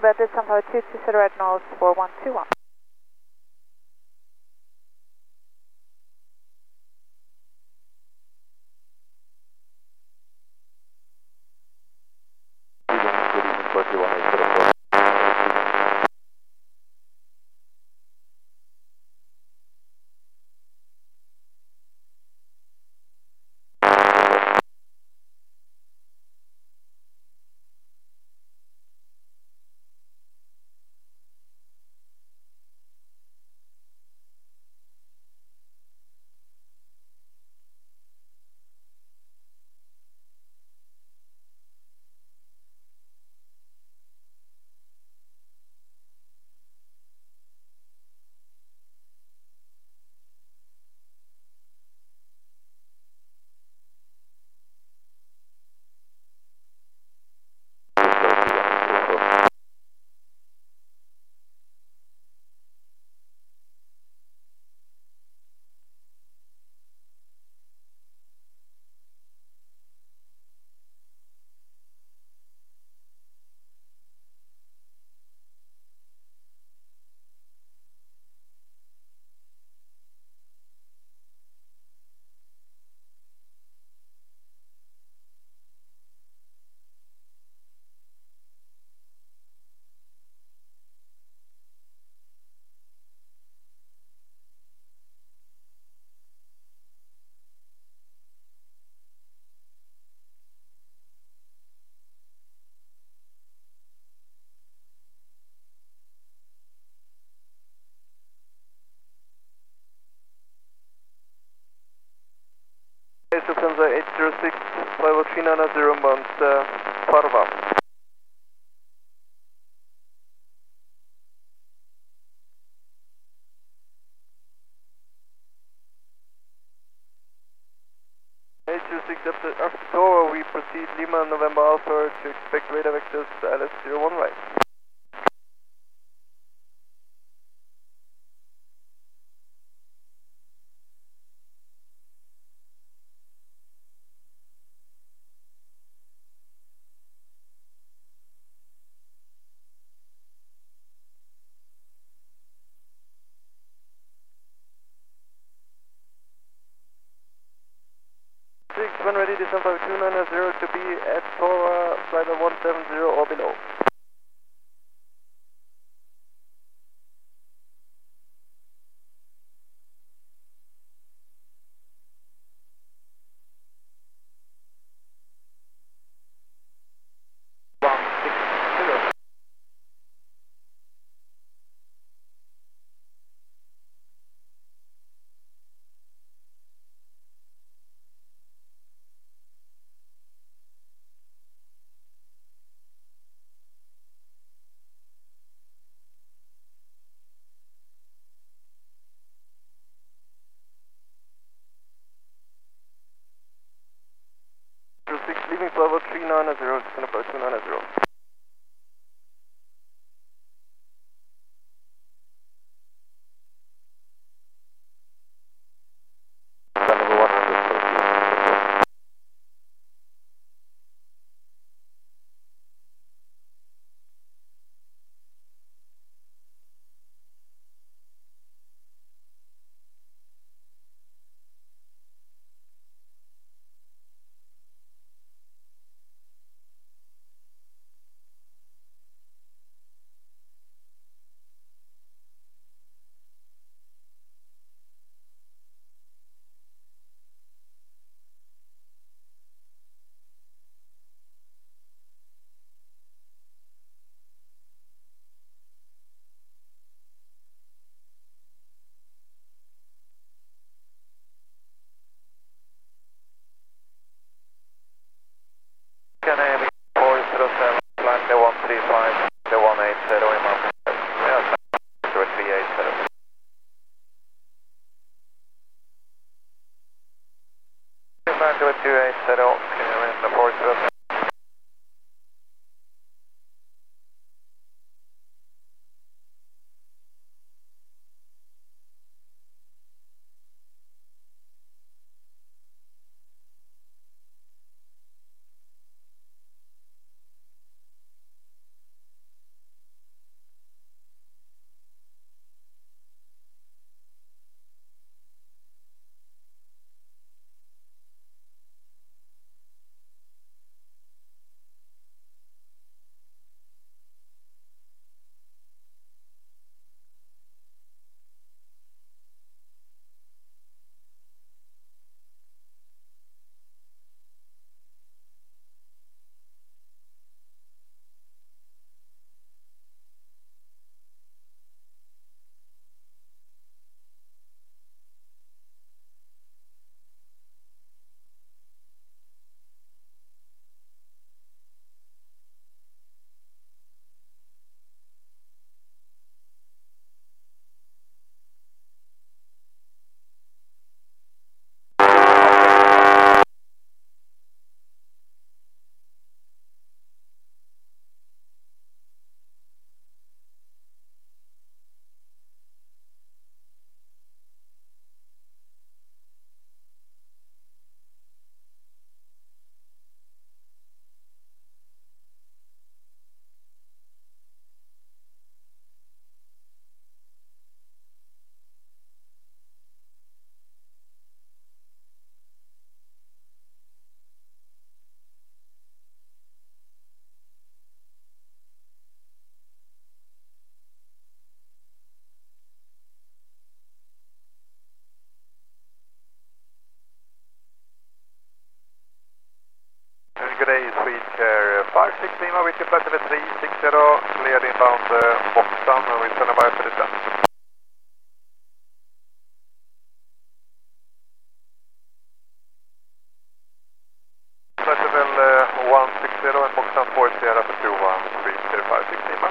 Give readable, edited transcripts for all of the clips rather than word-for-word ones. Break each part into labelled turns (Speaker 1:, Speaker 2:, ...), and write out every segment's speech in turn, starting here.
Speaker 1: November December 220 at North 4121.
Speaker 2: Lufthansa 806, flight 3990 bound Parva. After Toro, we proceed Lima November Alpha to expect radar vectors LS01 right. When ready, December 290 to be at Toro, flight 170 or below. Leaving flight 390, descend about 290. Canadian 407, flight 135, 180 in Mountain. Yeah, 380. Back to 280, in the 407. Lima, Whiskey Flight 360, cleared inbound Boxtown, and we're standing by for descent. Flight level 160 and Boxtown 4 Sierra for 21305 Lima.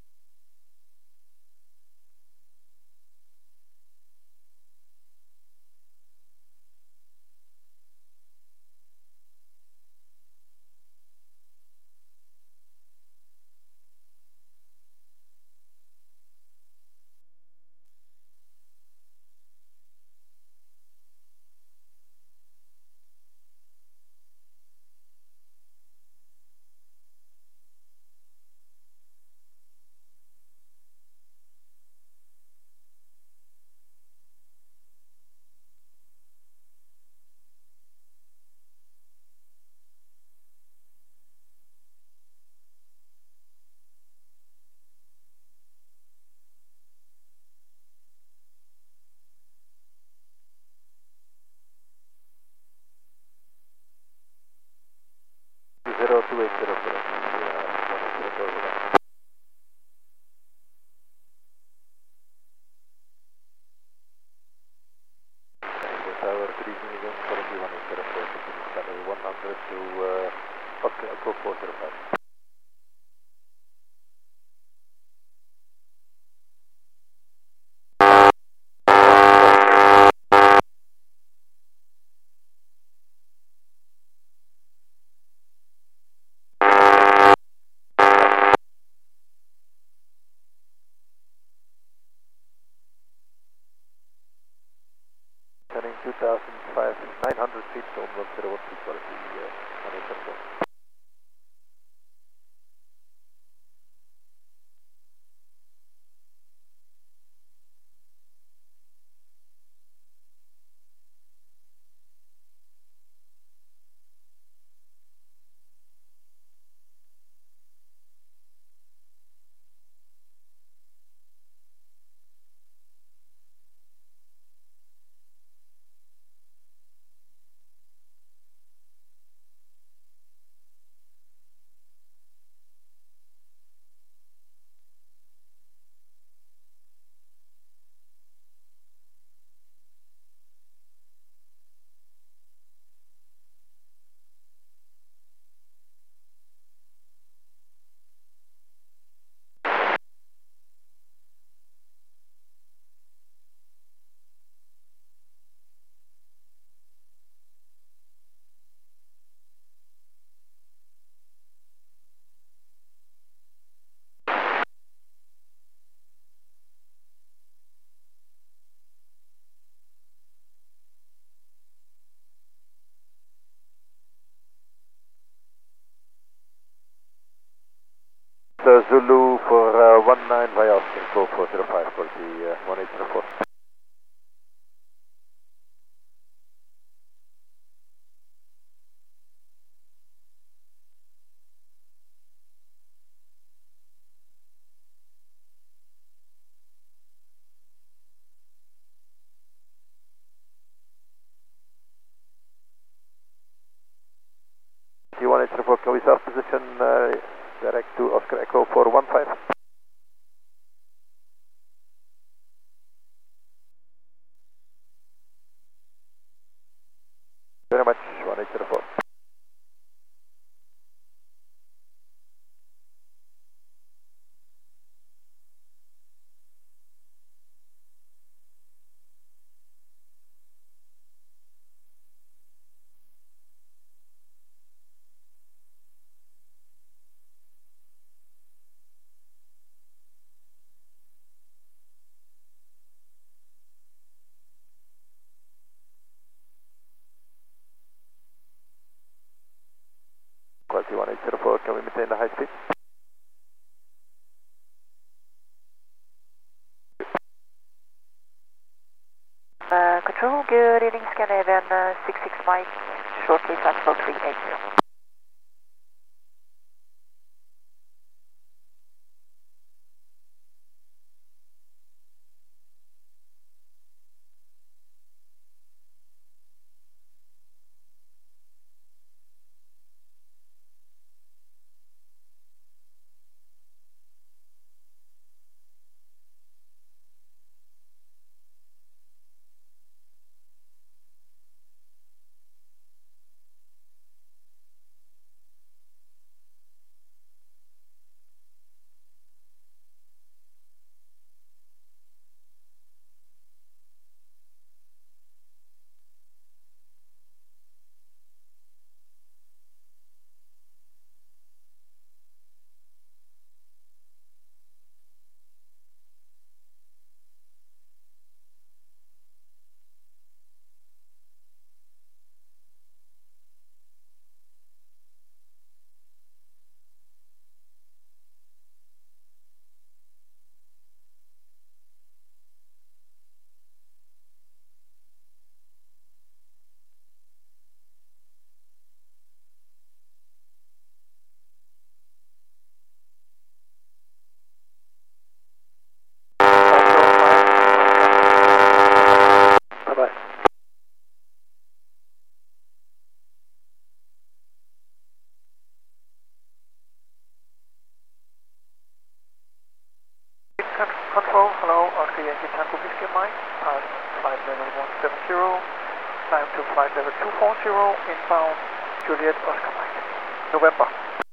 Speaker 3: Turning 2005, 900 feet to 101 feet quality, 104. Zulu for 19 via Oscar, go 405 for the 1804. T1804, can we south position direct to Oscar Echo 415? Very much, 1804. Quality 1804, can we maintain the high speed?
Speaker 1: Control, good evening, Scandinavian 66 Mike, shortly transfer 380. Hello, Oscar Yankee Tango Whiskey Mike, pass flight level 170, climb to flight level 240, inbound Juliet Oscar Mike. November.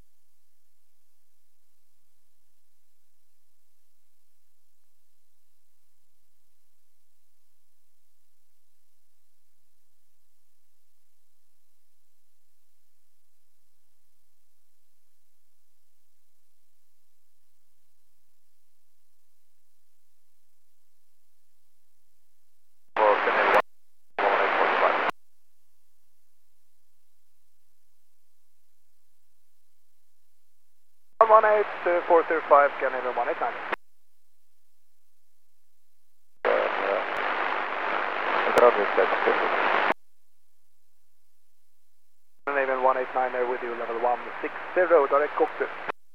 Speaker 2: One 405, Scandinavian 189. Scandinavian 189 there with you, level 160, direct cockpit.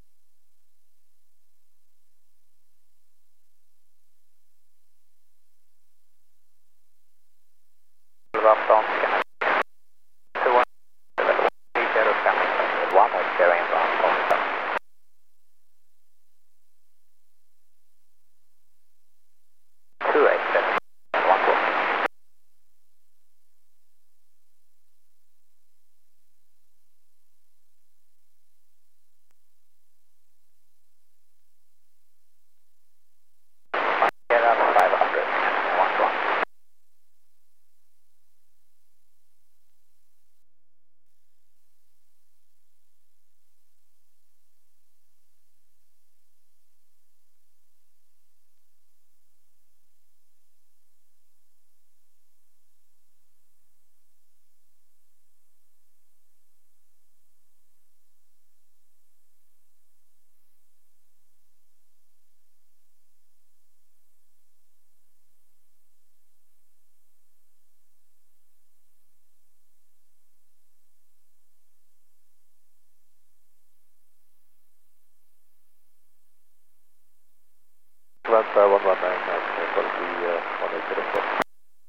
Speaker 3: Atlanta 119, quality 1804.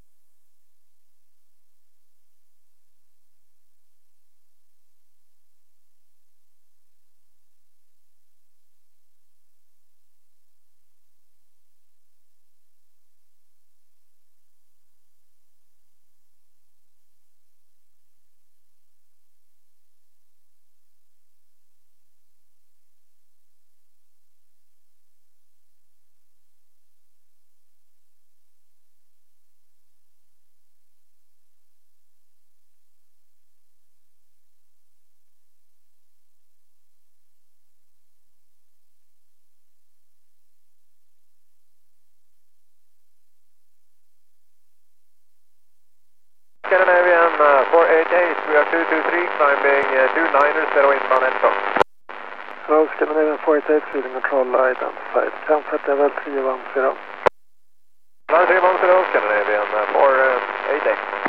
Speaker 2: Scandinavian 488, we are 223, climbing 290 inbound and top.
Speaker 3: Hello, Scandinavian 488, feeding control identified. Comfort level 310.
Speaker 2: Line 310, Scandinavian 488.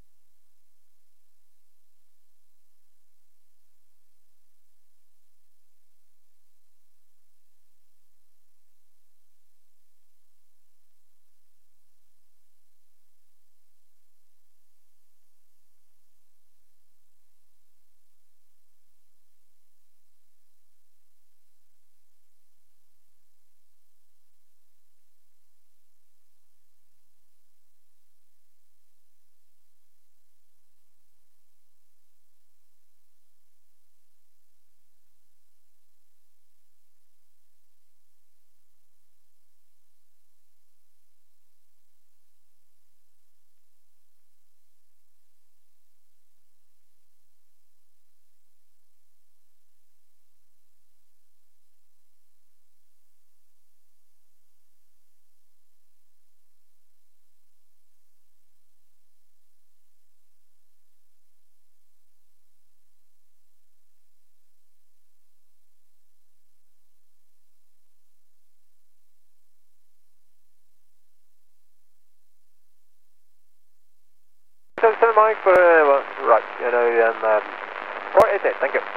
Speaker 2: Seven Mike for right, and 488, thank you.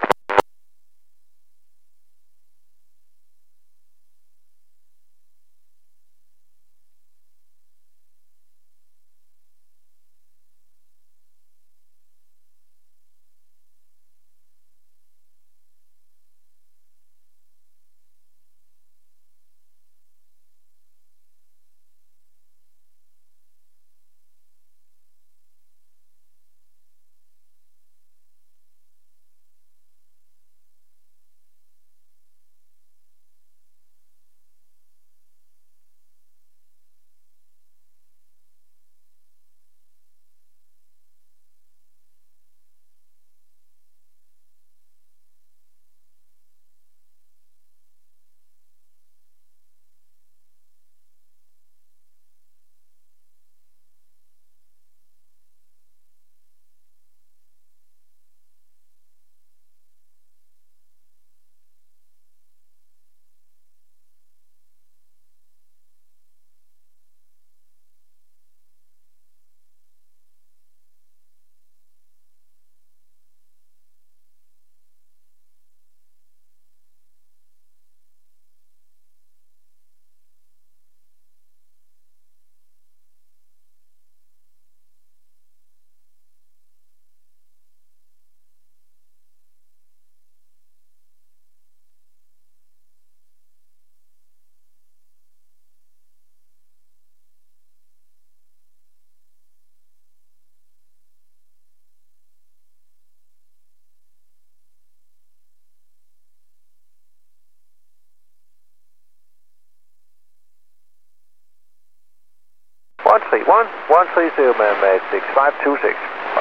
Speaker 4: 131, 130 man-made 6526.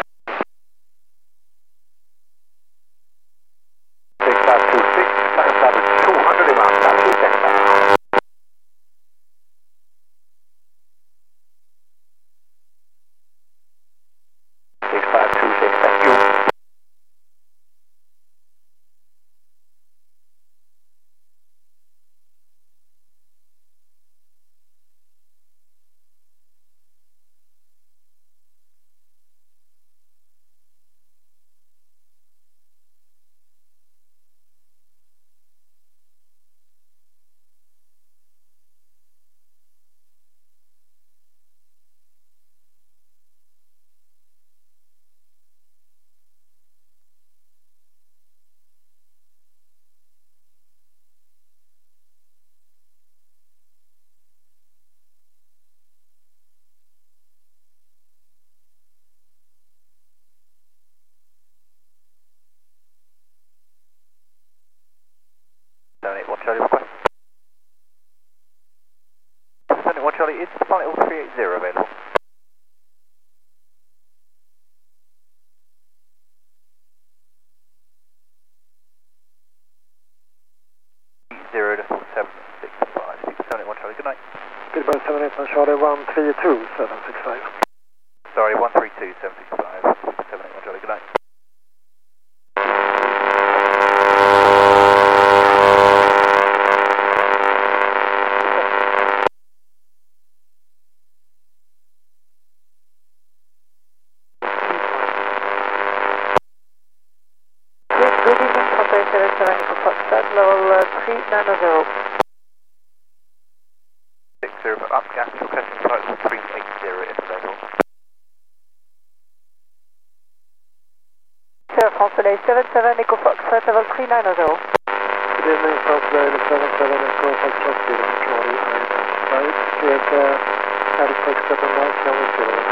Speaker 4: 6526, time level 200 miles, altitude 10 miles. 6526, thank you. Charlie, request. 71 Charlie, is flight 380 available? Zero to 765, 71 Charlie, good night.
Speaker 3: Goodbye 78 Charlie, 132 765.
Speaker 4: Sorry, 132 765, 71 Charlie, good night.
Speaker 5: Good evening, Contact 77 Echo Foxtrot, level 390.
Speaker 4: 60, up gas, requesting flight 380 if available.
Speaker 5: Sir, France Soleil 77 Echo Foxtrot, level 390.
Speaker 3: Good evening, France Soleil 77 Echo Foxtrot, Charlie, identified. Cleared Halifax 7 miles, level 0.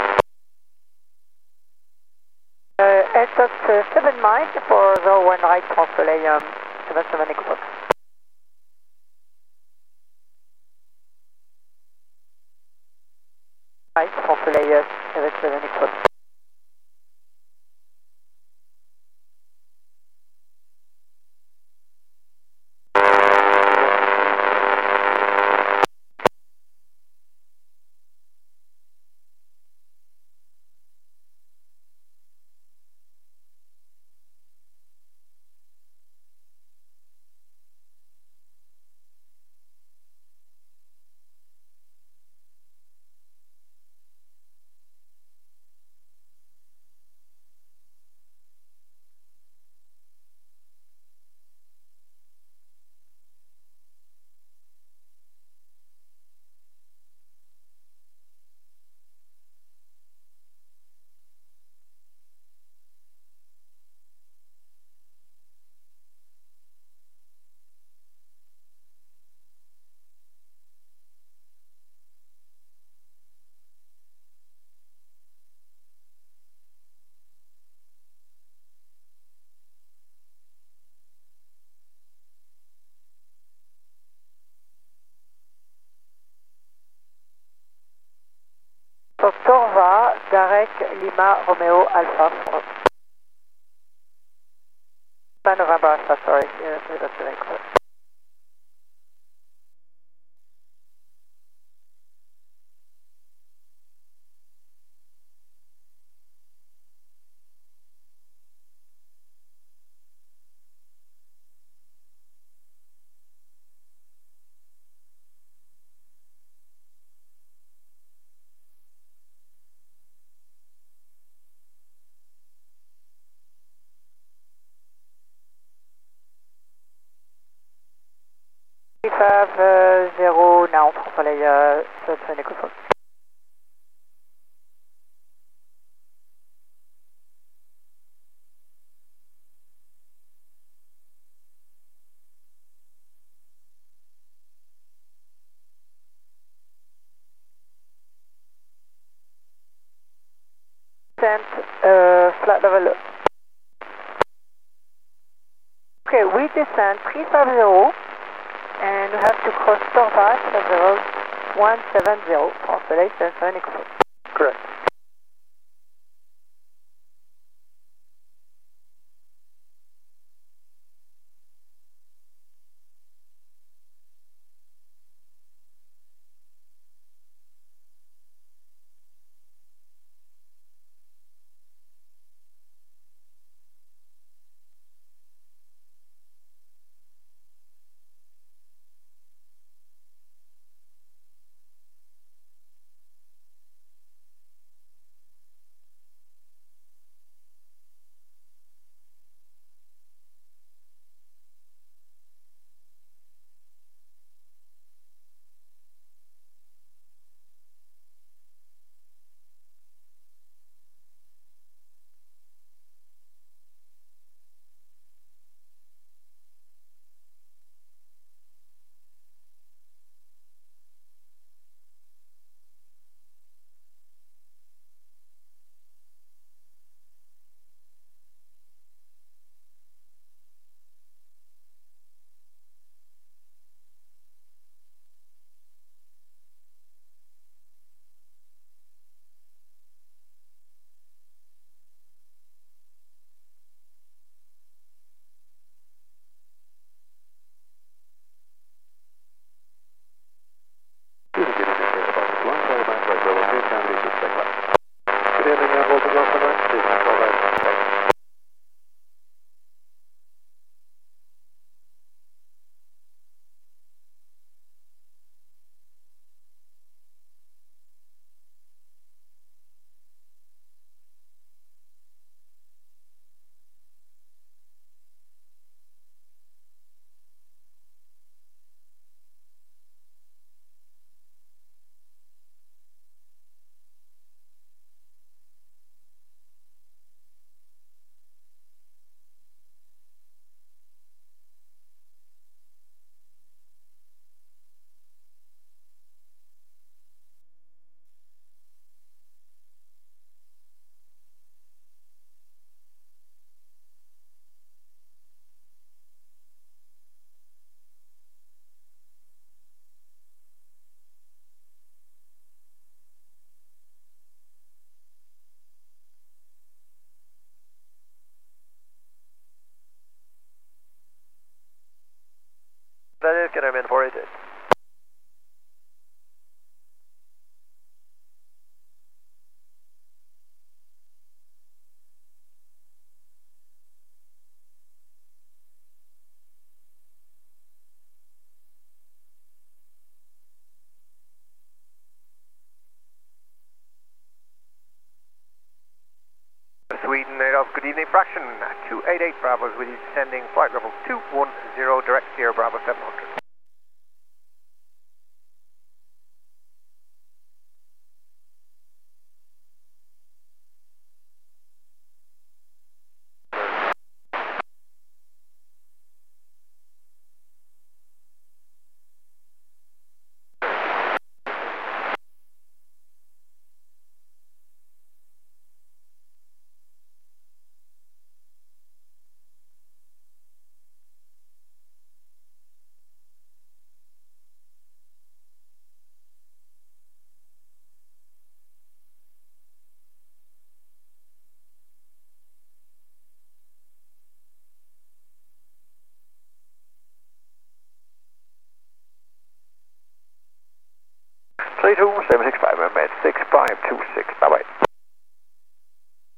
Speaker 5: Airshots 7 miles for the one right, France Soleil 77 Echo Fox. Right, France Soleil 77 Echo Fox. Torva, Darek, Lima, Romeo, Alpha. November Alpha, sorry. Yeah, that's the next one. Zero now, France Soleil 77 Echo Fox. Flat level. Okay, we descend 350 and we have to cross Torvat at level 6170, translate 77 Echo.
Speaker 3: Correct.
Speaker 2: That is going to remain 488. Sweden Adolf, good evening, fraction 288 Bravos with you descending flight level 210, direct Sierra Bravo 700.
Speaker 4: Three two 765, man, 6526, bye bye.